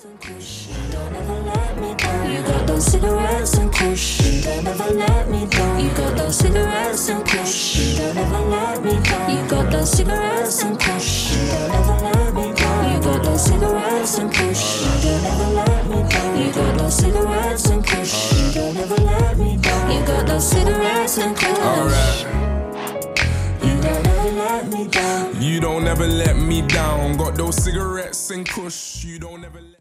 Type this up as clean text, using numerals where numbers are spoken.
Don't ever let me down. You got those cigarettes and kush. Don't ever let me down. You got those cigarettes and kush. Don't ever let me down. You got those cigarettes and kush. Don't ever let me down. You got those cigarettes and kush. Don't ever let me down. You got those cigarettes and kush. Don't ever let me down. You got those cigarettes and kush. You don't ever let me down. You don't ever let me down. Got those cigarettes and kush. You don't ever let